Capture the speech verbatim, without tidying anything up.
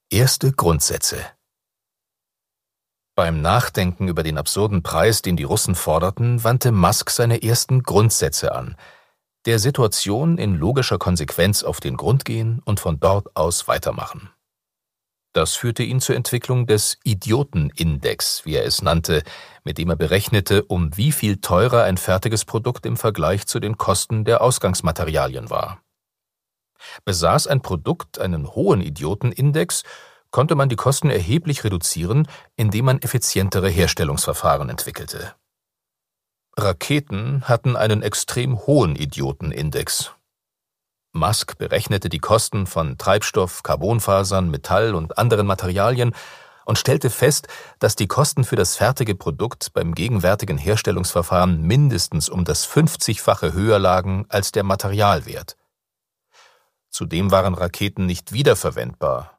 Erste Grundsätze. Beim Nachdenken über den absurden Preis, den die Russen forderten, wandte Musk seine ersten Grundsätze an: der Situation in logischer Konsequenz auf den Grund gehen und von dort aus weitermachen. Das führte ihn zur Entwicklung des Idiotenindex, wie er es nannte, mit dem er berechnete, um wie viel teurer ein fertiges Produkt im Vergleich zu den Kosten der Ausgangsmaterialien war. Besaß ein Produkt einen hohen Idiotenindex, konnte man die Kosten erheblich reduzieren, indem man effizientere Herstellungsverfahren entwickelte. Raketen hatten einen extrem hohen Idiotenindex. Musk berechnete die Kosten von Treibstoff, Carbonfasern, Metall und anderen Materialien und stellte fest, dass die Kosten für das fertige Produkt beim gegenwärtigen Herstellungsverfahren mindestens um das fünfzigfache höher lagen als der Materialwert. Zudem waren Raketen nicht wiederverwendbar,